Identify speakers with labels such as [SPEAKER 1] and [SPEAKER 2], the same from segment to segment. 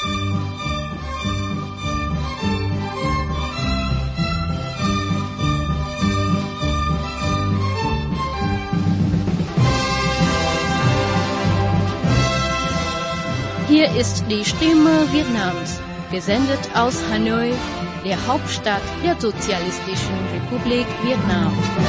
[SPEAKER 1] Hier ist die Stimme Vietnams, gesendet aus Hanoi, der Hauptstadt der Sozialistischen Republik Vietnam.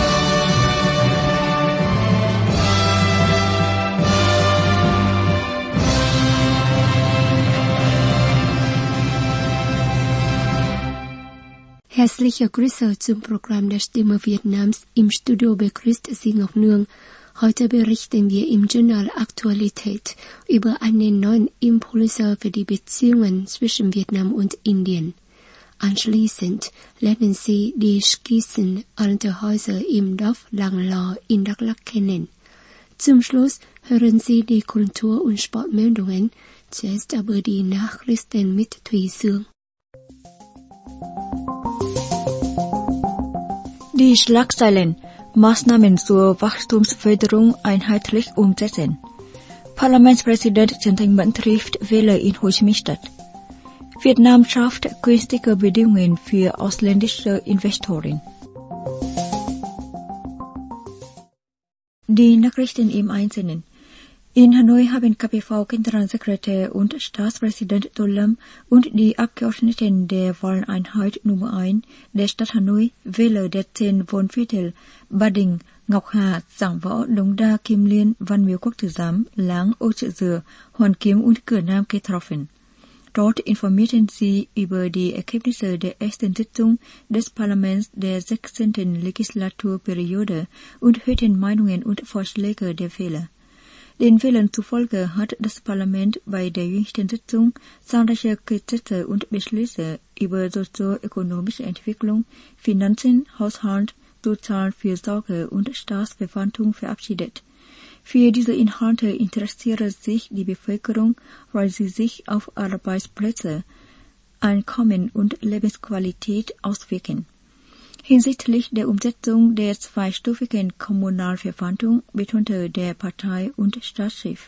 [SPEAKER 2] Herzliche Grüße zum Programm der Stimme Vietnams. Im Studio begrüßt Sie Ngọc Nương. Heute berichten wir im Journal Aktualität über einen neuen Impuls für die Beziehungen zwischen Vietnam und Indien. Anschließend lernen Sie die Skizzen-alte Häuser im Dorf Lang Lo in Đắk Lắk kennen. Zum Schluss hören Sie die Kultur- und Sportmeldungen, zuerst aber die Nachrichten mit Thùy Sương.
[SPEAKER 3] Die Schlagzeilen: Maßnahmen zur Wachstumsförderung einheitlich umsetzen. Parlamentspräsident Trần Thanh Mẫn trifft Wähler in Ho Chi Minh Stadt. Vietnam schafft günstige Bedingungen für ausländische Investoren. Die Nachrichten im Einzelnen. In Hanoi haben KPV-Generalsekretär und Staatspräsident Tô Lâm und die Abgeordneten der Wahleinheit Nummer 1 der Stadt Hanoi, Wähler der 10 Wohnviertel Ba Đình, Ngọc Hà, Giảng Võ, Đống Đa, Kim Liên, Văn Miếu Quốc Tử Giám, Láng, Ô Chợ Dừa, Hoàn Kiếm und Cửa Nam getroffen. Dort informierten sie über die Ergebnisse der ersten Sitzung des Parlaments der 16. Legislaturperiode und hörten Meinungen und Vorschläge der Wähler. Den Wählern zufolge hat das Parlament bei der jüngsten Sitzung zahlreiche Gesetze und Beschlüsse über sozioökonomische Entwicklung, Finanzen, Haushalt, Sozialfürsorge und Staatsverwaltung verabschiedet. Für diese Inhalte interessiert sich die Bevölkerung, weil sie sich auf Arbeitsplätze, Einkommen und Lebensqualität auswirken. Hinsichtlich der Umsetzung der zweistufigen Kommunalverwaltung betonte der Partei- und Staatschef.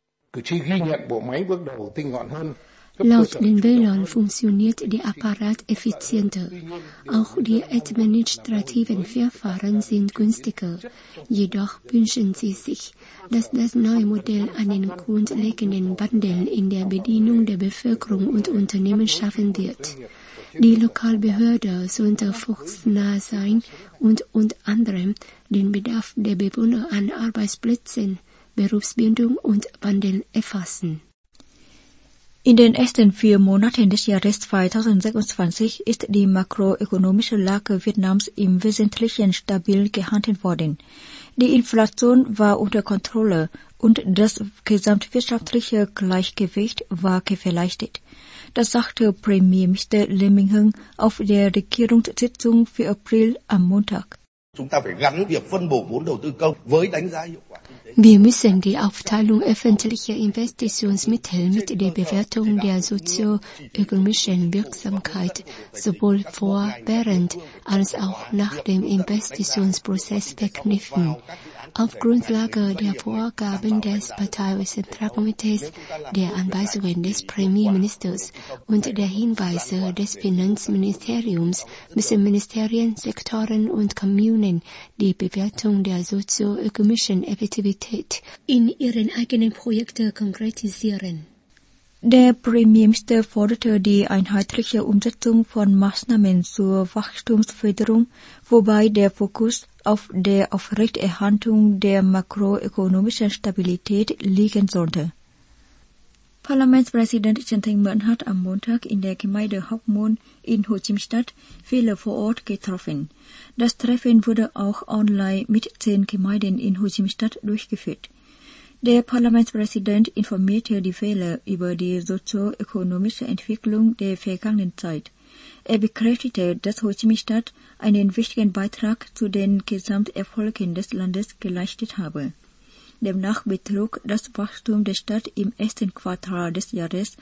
[SPEAKER 2] Laut den Wählern funktioniert der Apparat effizienter. Auch die administrativen Verfahren sind günstiger. Jedoch wünschen sie sich, dass das neue Modell einen grundlegenden Wandel in der Bedienung der Bevölkerung und Unternehmen schaffen wird. Die Lokalbehörde sollte volksnah sein und unter anderem den Bedarf der Bewohner an Arbeitsplätzen, Berufsbildung und Wandel erfassen.
[SPEAKER 3] In den ersten 4 Monaten des Jahres 2026 ist die makroökonomische Lage Vietnams im Wesentlichen stabil gehandelt worden. Die Inflation war unter Kontrolle und das gesamtwirtschaftliche Gleichgewicht war gewährleistet. Das sagte Premierminister Lê Minh Hưng auf der Regierungssitzung für April am Montag.
[SPEAKER 2] Wir müssen die Aufteilung öffentlicher Investitionsmittel mit der Bewertung der sozioökonomischen Wirksamkeit sowohl vor, während als auch nach dem Investitionsprozess verknüpfen. Auf Grundlage der Vorgaben des Partei-Zentralkomitees, der Anweisungen des Premierministers und der Hinweise des Finanzministeriums müssen Ministerien, Sektoren und Kommunen die Bewertung der sozioökonomischen Effektivität in ihren eigenen Projekten konkretisieren.
[SPEAKER 3] Der Premierminister forderte die einheitliche Umsetzung von Maßnahmen zur Wachstumsförderung, wobei der Fokus auf der Aufrechterhaltung der makroökonomischen Stabilität liegen sollte. Parlamentspräsident Trần Thanh Mẫn hat am Montag in der Gemeinde Hoc Mon in Ho Chi Minh Stadt Wähler vor Ort getroffen. Das Treffen wurde auch online mit 10 Gemeinden in Ho Chi Minh Stadt durchgeführt. Der Parlamentspräsident informierte die Wähler über die sozioökonomische Entwicklung der vergangenen Zeit. Er bekräftigte, dass Ho Chi Minh Stadt einen wichtigen Beitrag zu den Gesamterfolgen des Landes geleistet habe. Demnach betrug das Wachstum der Stadt im ersten Quartal des Jahres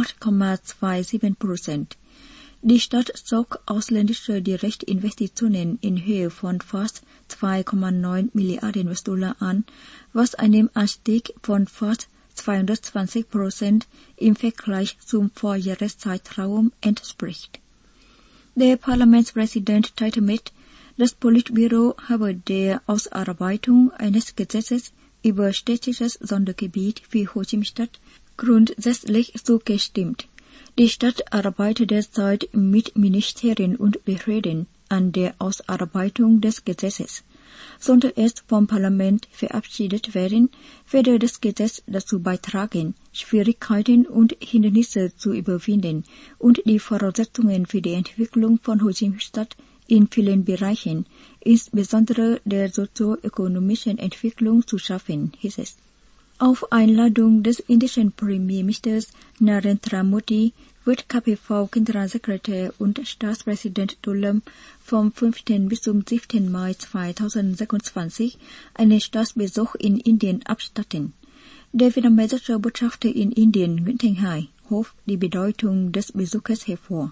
[SPEAKER 3] 8,27%. Die Stadt zog ausländische Direktinvestitionen in Höhe von fast 2,9 Milliarden US-Dollar an, was einem Anstieg von fast 220% im Vergleich zum Vorjahreszeitraum entspricht. Der Parlamentspräsident teilte mit, das Politbüro habe der Ausarbeitung eines Gesetzes über städtisches Sondergebiet für Ho Chi Minh Stadt grundsätzlich zugestimmt. Die Stadt arbeitet derzeit mit Ministerien und Behörden an der Ausarbeitung des Gesetzes. Sollte es vom Parlament verabschiedet werden, werde das Gesetz dazu beitragen, Schwierigkeiten und Hindernisse zu überwinden und die Voraussetzungen für die Entwicklung von Ho Chi Minh Stadt in vielen Bereichen, insbesondere der sozioökonomischen Entwicklung, zu schaffen, hieß es. Auf Einladung des indischen Premierministers Narendra Modi wird KPV-Generalsekretär und Staatspräsident Dhulam vom 5. bis zum 7. Mai 2026 einen Staatsbesuch in Indien abstatten. Der vietnamesische Botschafter in Indien, Nguyễn Thanh Hải, hob die Bedeutung des Besuches hervor.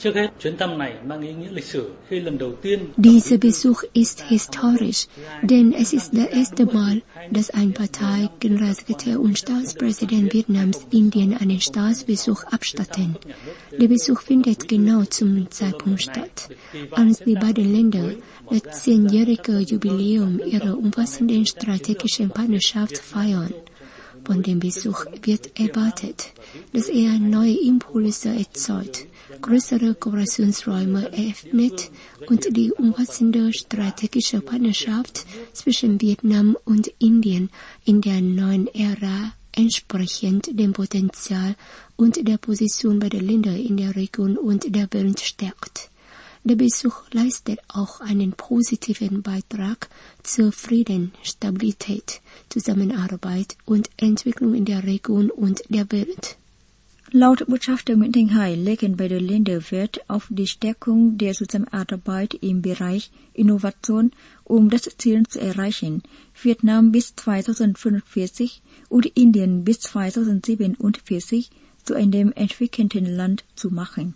[SPEAKER 2] Dieser Besuch ist historisch, denn es ist das erste Mal, dass ein Partei-Generalsekretär und Staatspräsident Vietnams Indien einen Staatsbesuch abstatten. Der Besuch findet genau zum Zeitpunkt statt, als die beiden Länder das 10-jährige Jubiläum ihrer umfassenden strategischen Partnerschaft feiern. Von dem Besuch wird erwartet, dass er neue Impulse erzeugt, größere Kooperationsräume eröffnet und die umfassende strategische Partnerschaft zwischen Vietnam und Indien in der neuen Ära entsprechend dem Potenzial und der Position beider Länder in der Region und der Welt stärkt. Der Besuch leistet auch einen positiven Beitrag zur Frieden, Stabilität, Zusammenarbeit und Entwicklung in der Region und der Welt.
[SPEAKER 3] Laut Botschafter Nguyễn Thanh Hải legen beide Länder Wert auf die Stärkung der Zusammenarbeit im Bereich Innovation, um das Ziel zu erreichen, Vietnam bis 2045 und Indien bis 2047 zu einem entwickelten Land zu machen.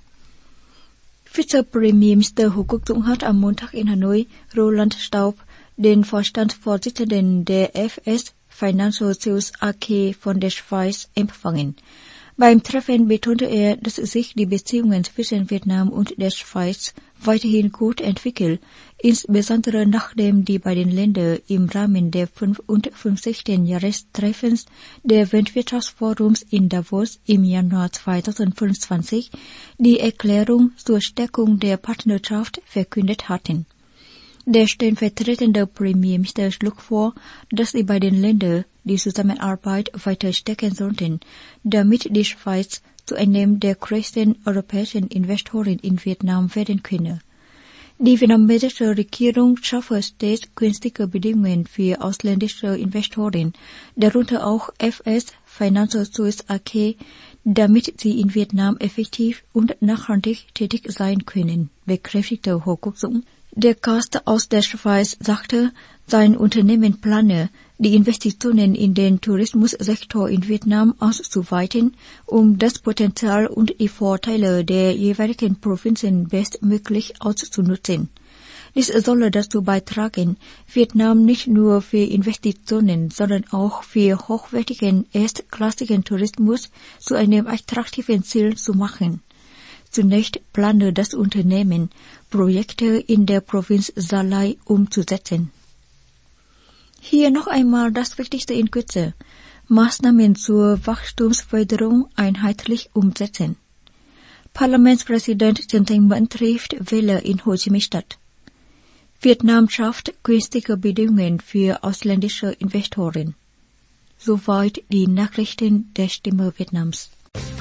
[SPEAKER 3] Vizepremierminister Hồ Quốc Dũng hat am Montag in Hanoi Roland Staub, den Vorstandsvorsitzenden der FS Financial Sales AG von der Schweiz, empfangen. Beim Treffen betonte er, dass sich die Beziehungen zwischen Vietnam und der Schweiz weiterhin gut entwickeln, insbesondere nachdem die beiden Länder im Rahmen der 55. Jahrestreffens der Weltwirtschaftsforums in Davos im Januar 2025 die Erklärung zur Stärkung der Partnerschaft verkündet hatten. Der stellvertretende Premierminister schlug vor, dass die beiden Länder die Zusammenarbeit weiter stärken sollten, damit die Schweiz zu einem der größten europäischen Investoren in Vietnam werden könne. Die vietnamesische Regierung schaffe stets günstige Bedingungen für ausländische Investoren, darunter auch FS Financial Sales AG, damit sie in Vietnam effektiv und nachhaltig tätig sein können, bekräftigte Hồ Quốc Dũng. Der Gast aus der Schweiz sagte, sein Unternehmen plane, die Investitionen in den Tourismussektor in Vietnam auszuweiten, um das Potenzial und die Vorteile der jeweiligen Provinzen bestmöglich auszunutzen. Dies solle dazu beitragen, Vietnam nicht nur für Investitionen, sondern auch für hochwertigen, erstklassigen Tourismus zu einem attraktiven Ziel zu machen. Zunächst plane das Unternehmen, Projekte in der Provinz Salai umzusetzen. Hier noch einmal das Wichtigste in Kürze. Maßnahmen zur Wachstumsförderung einheitlich umsetzen. Parlamentspräsident Trần Thanh Mẫn trifft Wähler in Ho Chi Minh Stadt. Vietnam schafft günstige Bedingungen für ausländische Investoren. Soweit die Nachrichten der Stimme Vietnams.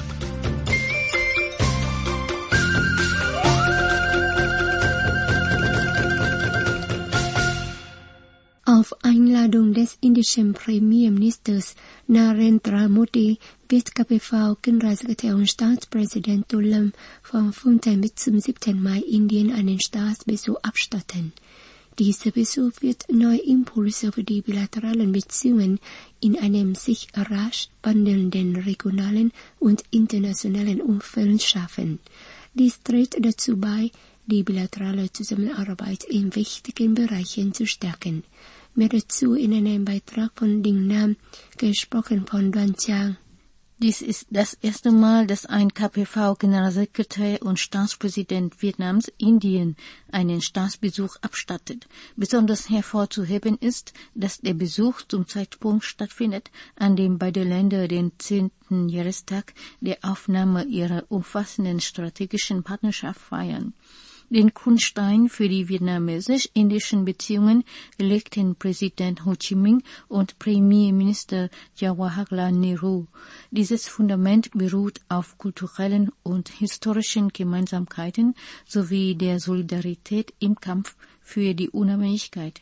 [SPEAKER 2] Auf Einladung des indischen Premierministers Narendra Modi wird KPV-Generalsekretär und Staatspräsident Dhulam vom 5. bis zum 7. Mai Indien einen Staatsbesuch abstatten. Dieser Besuch wird neue Impulse für die bilateralen Beziehungen in einem sich rasch wandelnden regionalen und internationalen Umfeld schaffen. Dies trägt dazu bei, die bilaterale Zusammenarbeit in wichtigen Bereichen zu stärken. Mehr dazu in einem Beitrag von Ding Nam, gesprochen von Duan Chang.
[SPEAKER 1] Dies ist das erste Mal, dass ein KPV-Generalsekretär und Staatspräsident Vietnams Indien einen Staatsbesuch abstattet. Besonders hervorzuheben ist, dass der Besuch zum Zeitpunkt stattfindet, an dem beide Länder den 10. Jahrestag der Aufnahme ihrer umfassenden strategischen Partnerschaft feiern. Den Grundstein für die vietnamesisch-indischen Beziehungen legten Präsident Ho Chi Minh und Premierminister Jawaharlal Nehru. Dieses Fundament beruht auf kulturellen und historischen Gemeinsamkeiten sowie der Solidarität im Kampf für die Unabhängigkeit.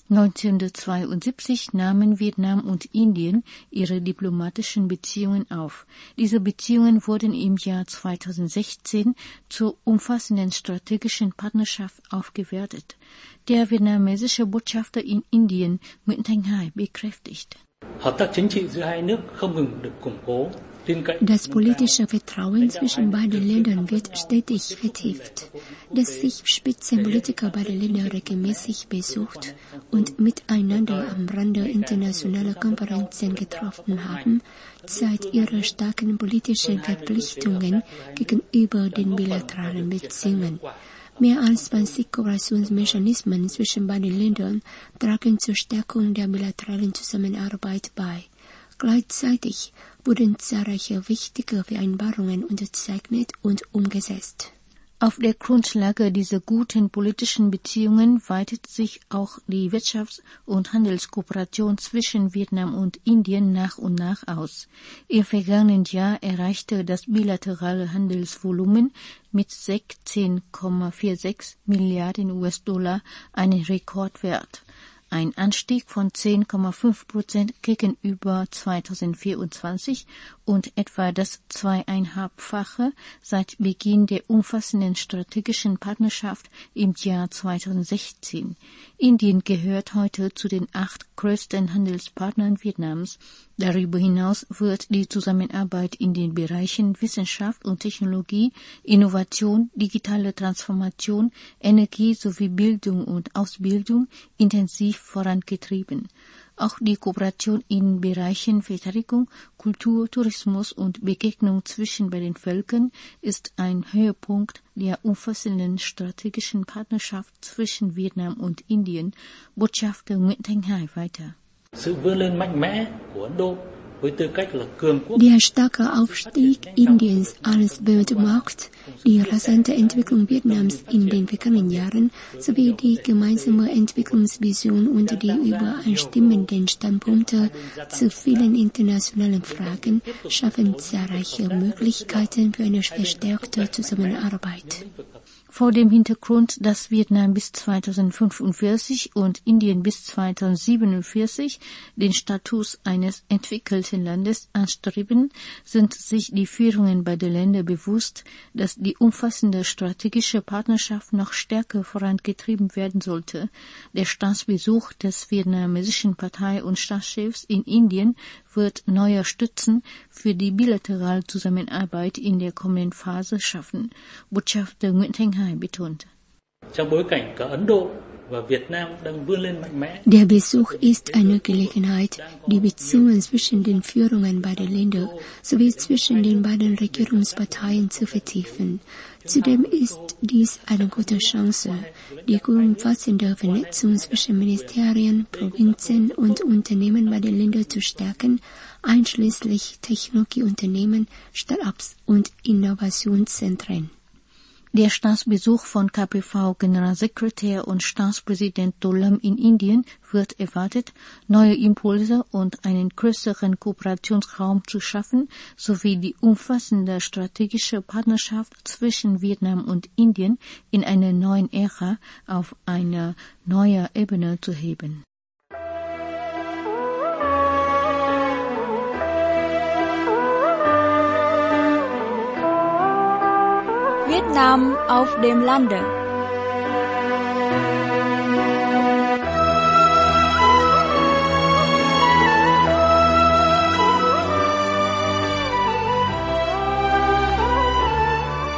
[SPEAKER 1] 1972 nahmen Vietnam und Indien ihre diplomatischen Beziehungen auf. Diese Beziehungen wurden im Jahr 2016 zur umfassenden strategischen Partnerschaft aufgewertet. Der vietnamesische Botschafter in Indien, Nguyễn Thanh Hải, bekräftigt:
[SPEAKER 2] Das politische Vertrauen zwischen beiden Ländern wird stetig vertieft. Dass sich Spitzenpolitiker beider Länder regelmäßig besucht und miteinander am Rande internationaler Konferenzen getroffen haben, zeigt ihre starken politischen Verpflichtungen gegenüber den bilateralen Beziehungen. Mehr als 20 Kooperationsmechanismen zwischen beiden Ländern tragen zur Stärkung der bilateralen Zusammenarbeit bei. Gleichzeitig wurden zahlreiche wichtige Vereinbarungen unterzeichnet und umgesetzt.
[SPEAKER 1] Auf der Grundlage dieser guten politischen Beziehungen weitet sich auch die Wirtschafts- und Handelskooperation zwischen Vietnam und Indien nach und nach aus. Im vergangenen Jahr erreichte das bilaterale Handelsvolumen mit 16,46 Milliarden US-Dollar einen Rekordwert. Ein Anstieg von 10,5% gegenüber 2024 und etwa das 2,5-fache seit Beginn der umfassenden strategischen Partnerschaft im Jahr 2016. Indien gehört heute zu den 8 größten Handelspartnern Vietnams. Darüber hinaus wird die Zusammenarbeit in den Bereichen Wissenschaft und Technologie, Innovation, digitale Transformation, Energie sowie Bildung und Ausbildung intensiv vorangetrieben. Auch die Kooperation in Bereichen Verteidigung, Kultur, Tourismus und Begegnung zwischen beiden Völkern ist ein Höhepunkt der umfassenden strategischen Partnerschaft zwischen Vietnam und Indien, Botschafter Nguyễn Thanh Hải weiter.
[SPEAKER 2] Der starke Aufstieg Indiens als Weltmacht, die rasante Entwicklung Vietnams in den vergangenen Jahren sowie die gemeinsame Entwicklungsvision und die übereinstimmenden Standpunkte zu vielen internationalen Fragen schaffen zahlreiche Möglichkeiten für eine verstärkte Zusammenarbeit.
[SPEAKER 1] Vor dem Hintergrund, dass Vietnam bis 2045 und Indien bis 2047 den Status eines entwickelten Landes anstreben, sind sich die Führungen beider Länder bewusst, dass die umfassende strategische Partnerschaft noch stärker vorangetrieben werden sollte. Der Staatsbesuch des vietnamesischen Partei- und Staatschefs in Indien wird neue Stützen für die bilaterale Zusammenarbeit in der kommenden Phase schaffen, Botschafter Nguyễn Thanh Hải betont.
[SPEAKER 2] Der Besuch ist eine Gelegenheit, die Beziehungen zwischen den Führungen beider Länder sowie zwischen den beiden Regierungsparteien zu vertiefen. Zudem ist dies eine gute Chance, die umfassende Vernetzung zwischen Ministerien, Provinzen und Unternehmen beider Länder zu stärken, einschließlich Technologieunternehmen, Start-ups und Innovationszentren.
[SPEAKER 1] Der Staatsbesuch von KPV-Generalsekretär und Staatspräsident To Lam in Indien wird erwartet, neue Impulse und einen größeren Kooperationsraum zu schaffen, sowie die umfassende strategische Partnerschaft zwischen Vietnam und Indien in einer neuen Ära auf eine neue Ebene zu heben.
[SPEAKER 3] Vietnam auf dem Lande.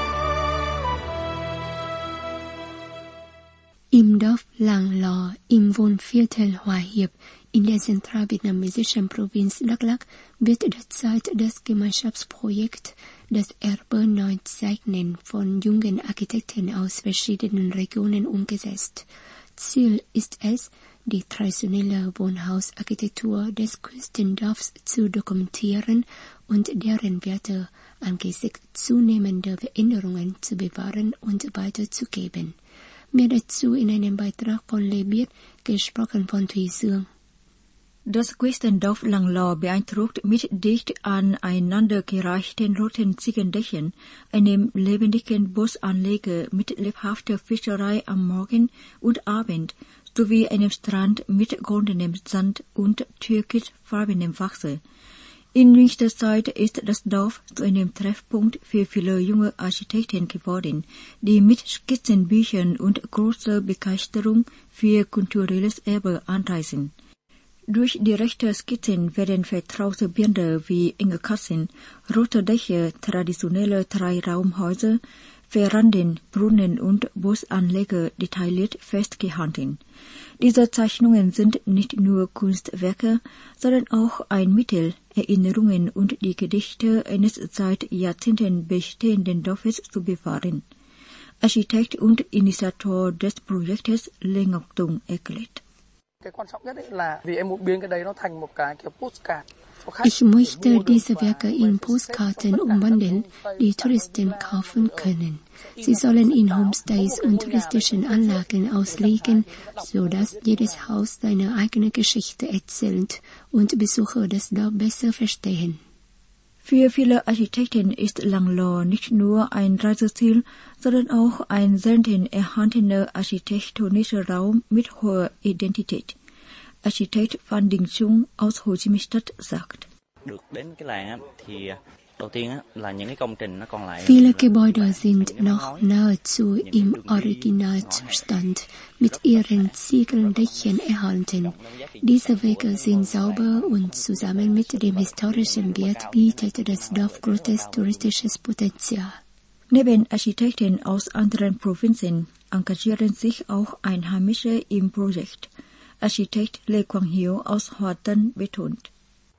[SPEAKER 2] Im Dorf Lang Lo im Wohnviertel Hòa Hiệp in der zentralvietnamesischen Provinz Đắk Lắk wird derzeit das Gemeinschaftsprojekt Das Erbe neu zeichnen von jungen Architekten aus verschiedenen Regionen umgesetzt. Ziel ist es, die traditionelle Wohnhausarchitektur des Küstendorfs zu dokumentieren und deren Werte angesichts zunehmender Veränderungen zu bewahren und weiterzugeben. Mehr dazu in einem Beitrag von Lê Biết, gesprochen von Thùy Dương.
[SPEAKER 3] Das Küstendorf Lang-Lo beeindruckt mit dicht aneinandergereichten roten Ziegendächern, einem lebendigen Boosanleger mit lebhafter Fischerei am Morgen und Abend, sowie einem Strand mit goldenem Sand und türkisfarbenem Wasser. In jüngster Zeit ist das Dorf zu einem Treffpunkt für viele junge Architekten geworden, die mit Skizzenbüchern und großer Begeisterung für kulturelles Erbe anreisen. Durch die rechten Skizzen werden vertraute Bilder wie enge Kassen, rote Dächer, traditionelle Dreiraumhäuser, Veranden, Brunnen und Boosanleger detailliert festgehalten. Diese Zeichnungen sind nicht nur Kunstwerke, sondern auch ein Mittel, Erinnerungen und die Gedichte eines seit Jahrzehnten bestehenden Dorfes zu bewahren. Architekt und Initiator des Projektes Lê Ngọc Tùng erklärt.
[SPEAKER 2] Ich möchte diese Werke in Postkarten umwandeln, die Touristen kaufen können. Sie sollen in Homestays und touristischen Anlagen ausliegen, sodass jedes Haus seine eigene Geschichte erzählt und Besucher das Dorf besser verstehen.
[SPEAKER 3] Für viele Architekten ist Lang-Lo nicht nur ein Reiseziel, sondern auch ein selten erhaltener architektonischer Raum mit hoher Identität. Architekt Phan Đình Trung aus Ho Chi Minh Stadt sagt.
[SPEAKER 2] Viele Gebäude sind noch nahezu im Originalzustand mit ihren Ziegeldächern erhalten. Diese Wege sind sauber und zusammen mit dem historischen Wert bietet das Dorf großes touristisches Potenzial.
[SPEAKER 3] Neben Architekten aus anderen Provinzen engagieren sich auch Einheimische im Projekt. Architekt Lê Quang Hiếu aus Hòa Tân betont.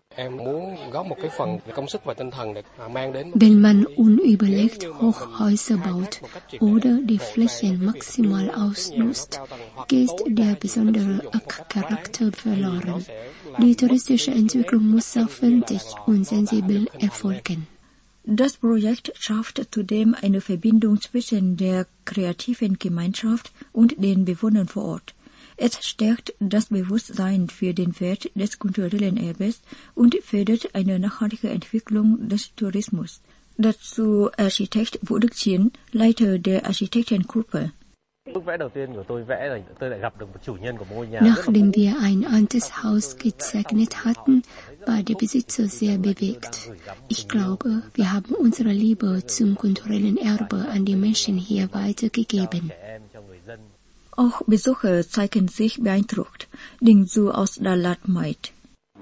[SPEAKER 2] Wenn man unüberlegt Hochhäuser baut oder die Flächen maximal ausnutzt, geht der besondere Charakter verloren. Die touristische Entwicklung muss aufwendig und sensibel erfolgen.
[SPEAKER 3] Das Projekt schafft zudem eine Verbindung zwischen der kreativen Gemeinschaft und den Bewohnern vor Ort. Es stärkt das Bewusstsein für den Wert des kulturellen Erbes und fördert eine nachhaltige Entwicklung des Tourismus. Dazu Architekt Vũ Đức Chiến, Leiter der Architektengruppe.
[SPEAKER 2] Nachdem wir ein altes Haus gezeichnet hatten, war der Besitzer sehr bewegt. Ich glaube, wir haben unsere Liebe zum kulturellen Erbe an die Menschen hier weitergegeben.
[SPEAKER 3] Auch Besucher zeigen sich beeindruckt. Đình Du aus Đà Lạt meint.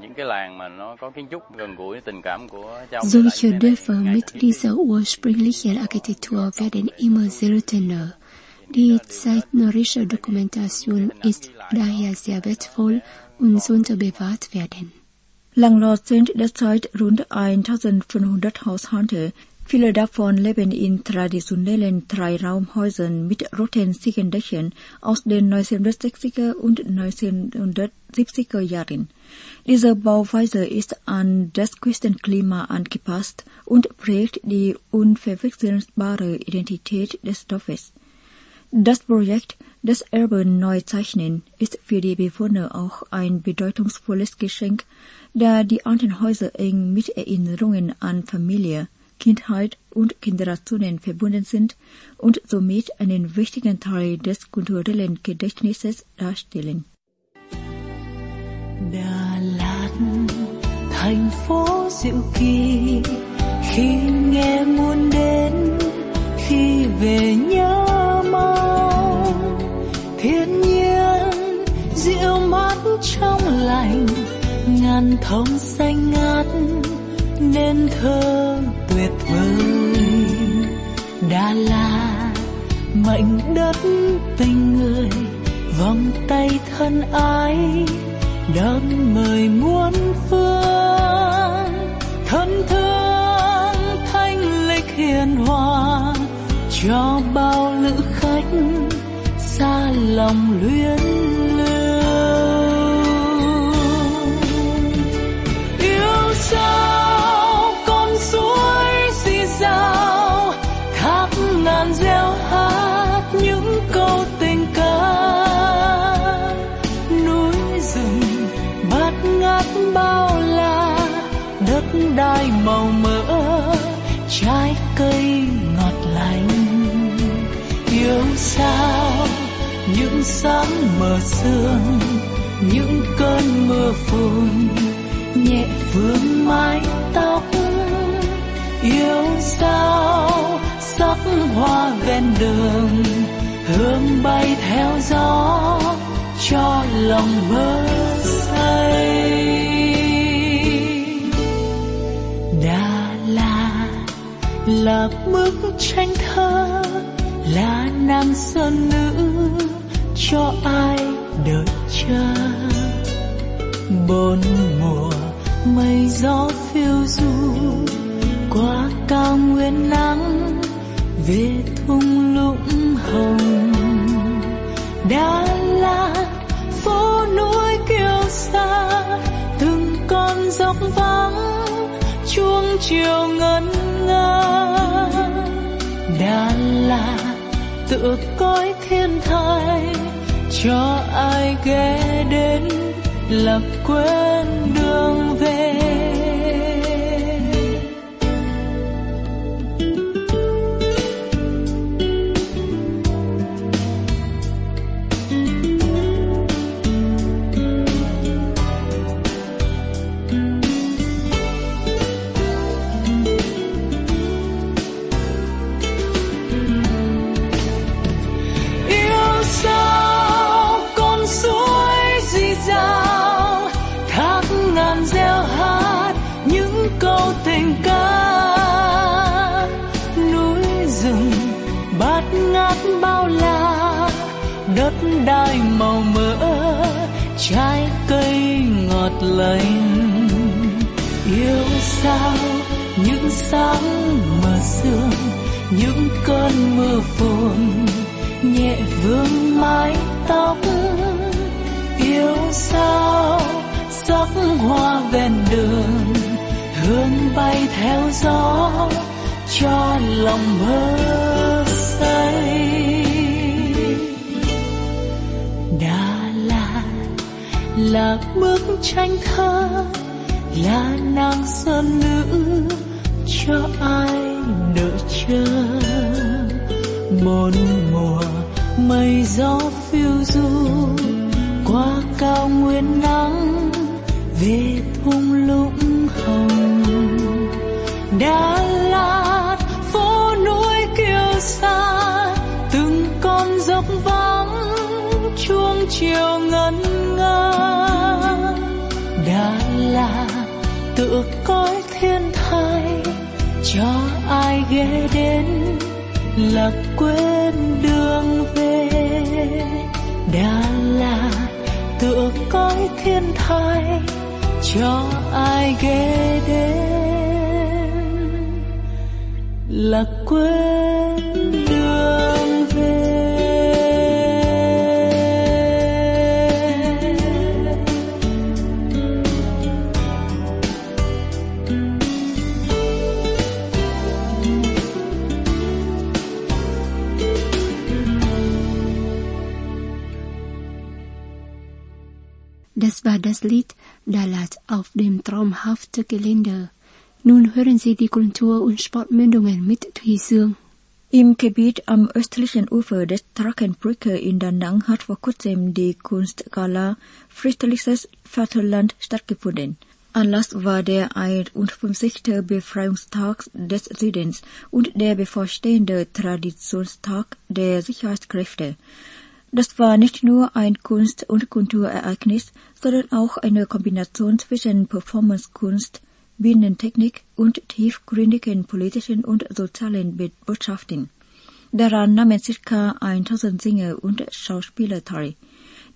[SPEAKER 2] Solche Dörfer mit dieser ursprünglichen Architektur werden immer seltener. Die zeichnerische Dokumentation ist daher sehr wertvoll und sollte bewahrt werden.
[SPEAKER 3] Lang-Lo zählt derzeit rund 1500 Haushalte. Viele davon leben in traditionellen Dreiraumhäusern mit roten Ziegendächern aus den 1960er und 1970er Jahren. Diese Bauweise ist an das Küstenklima angepasst und prägt die unverwechselbare Identität des Dorfes. Das Projekt Das Erbe neu zeichnen ist für die Bewohner auch ein bedeutungsvolles Geschenk, da die alten Häuser eng mit Erinnerungen an Familie, Kindheit und Generationen verbunden sind und somit einen wichtigen Teil des kulturellen Gedächtnisses darstellen.
[SPEAKER 4] Đà Lạt, thành phố dịu kỳ, khi nghe muốn đến, khi về nhớ mong, thiên nhiên dịu mát trong lành, ngàn thông xanh ngát nên thơ tuyệt vời. Đà Lạt mảnh đất tình người vòng tay thân ái đón mời muôn phương, thân thương thanh lịch hiền hòa cho bao lữ khách xa lòng luyến lưu. Yêu sao con suối rì rào, thác ngàn reo hát những câu tình ca, núi rừng bát ngát bao la, đất đai màu mỡ trái cây ngọt lành. Yêu sao những sáng mờ sương, những cơn mưa phùn nhẹ vương mái tóc. Yêu sao sắc hoa ven đường, hương bay theo gió cho lòng mơ say. Đà Lạt là bức tranh thơ, là nàng sơn nữ cho ai đợi chờ. Bốn mùa mây gió phiêu du qua cao nguyên nắng về thung lũng hồng. Đà Lạt phố núi kiêu sa, từng con dốc vắng chuông chiều ngân nga. Đà Lạt tựa cõi thiên thai cho ai ghé đến là quên đường về. Đất đai màu mỡ trái cây ngọt lành. Yêu sao những sáng mờ sương, những cơn mưa phùn nhẹ vương mái tóc. Yêu sao sắc hoa ven đường, hương bay theo gió cho lòng mơ say. Đà Lạt là bức tranh thơ, là nàng sơn nữ cho ai đợi chờ. Bốn mùa mây gió phiêu du qua cao nguyên nắng về thung lũng hồng. Đà Lạt phố núi kiêu sa, từng con dốc vắng chuông chiều ngân nga. Đà Lạt tựa cõi thiên thai cho ai ghé đến là quên đường về. Đà Lạt tựa cõi thiên thai cho ai ghé đến là quên đường về.
[SPEAKER 2] Das war das Lied Đà Lạt auf dem traumhaften Gelände. Nun hören Sie die Kultur- und Sportmeldungen mit Thùy Dương.
[SPEAKER 3] Im Gebiet am östlichen Ufer des Trockenbrücke in Da Nang hat vor kurzem die Kunstgala Friedliches Vaterland stattgefunden. Anlass war der 51. Befreiungstag des Südens und der bevorstehende Traditionstag der Sicherheitskräfte. Das war nicht nur ein Kunst- und Kulturereignis, sondern auch eine Kombination zwischen Performancekunst, Bühnentechnik und tiefgründigen politischen und sozialen Botschaften. Daran nahmen ca. 1000 Sänger und Schauspieler teil.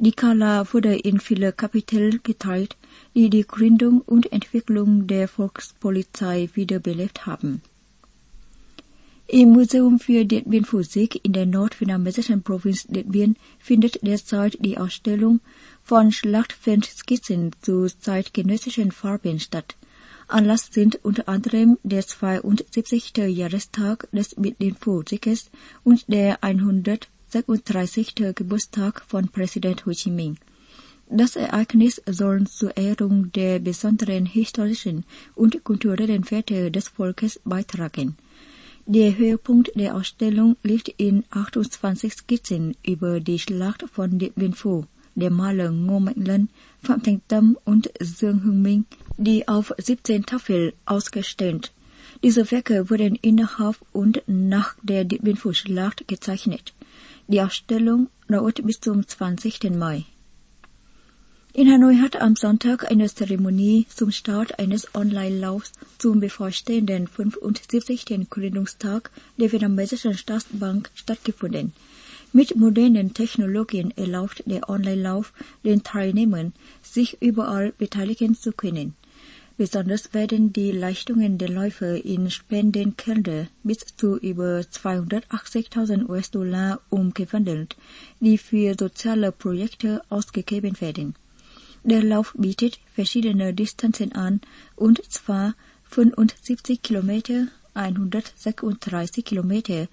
[SPEAKER 3] Die Skala wurde in viele Kapitel geteilt, die die Gründung und Entwicklung der Volkspolizei wiederbelebt haben. Im Museum für Điện-Biên-Phusik in der nordvietnamesischen Provinz Điện Biên findet derzeit die Ausstellung von Schlachtfeldskizzen zu zeitgenössischen Farben statt. Anlass sind unter anderem der 72. Jahrestag des Điện-Biên-Phusikeres und der 136. Geburtstag von Präsident Ho Chi Minh. Das Ereignis soll zur Ehrung der besonderen historischen und kulturellen Werte des Volkes beitragen. Der Höhepunkt der Ausstellung liegt in 28 Skizzen über die Schlacht von Điện Biên Phủ der Maler Ngô Mạnh Lân, Phạm Thành Tâm und Dương Hưng Minh, die auf 17 Tafeln ausgestellt. Diese Werke wurden innerhalb und nach der Điện Biên Phủ Schlacht gezeichnet. Die Ausstellung dauert bis zum 20. Mai. In Hanoi hat am Sonntag eine Zeremonie zum Start eines Online-Laufs zum bevorstehenden 75. Gründungstag der Vietnamesischen Staatsbank stattgefunden. Mit modernen Technologien erlaubt der Online-Lauf den Teilnehmern, sich überall beteiligen zu können. Besonders werden die Leistungen der Läufer in Spendengelder bis zu über 280.000 US-Dollar umgewandelt, die für soziale Projekte ausgegeben werden. Der Lauf bietet verschiedene Distanzen an, und zwar 75 Kilometer, 136 Kilometer,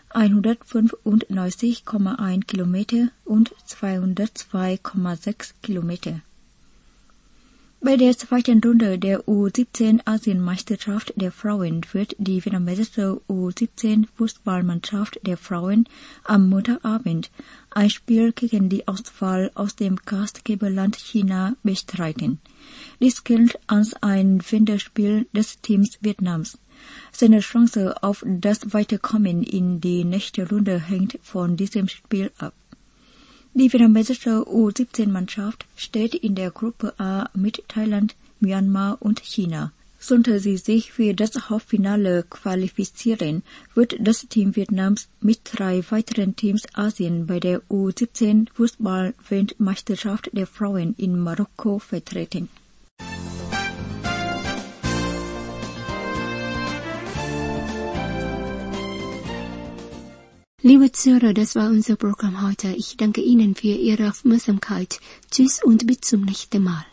[SPEAKER 3] 195,1 Kilometer und 202,6 Kilometer. Bei der zweiten Runde der U17-Asienmeisterschaft der Frauen wird die vietnamesische U17-Fußballmannschaft der Frauen am Montagabend ein Spiel gegen die Auswahl aus dem Gastgeberland China bestreiten. Dies gilt als ein Wendespiel des Teams Vietnams. Seine Chance auf das Weiterkommen in die nächste Runde hängt von diesem Spiel ab. Die vietnamesische U17-Mannschaft steht in der Gruppe A mit Thailand, Myanmar und China. Sollte sie sich für das Hauptfinale qualifizieren, wird das Team Vietnams mit 3 weiteren Teams Asien bei der U17-Fußball-Weltmeisterschaft der Frauen in Marokko vertreten.
[SPEAKER 2] Liebe Zuhörer, das war unser Programm heute. Ich danke Ihnen für Ihre Aufmerksamkeit. Tschüss und bis zum nächsten Mal.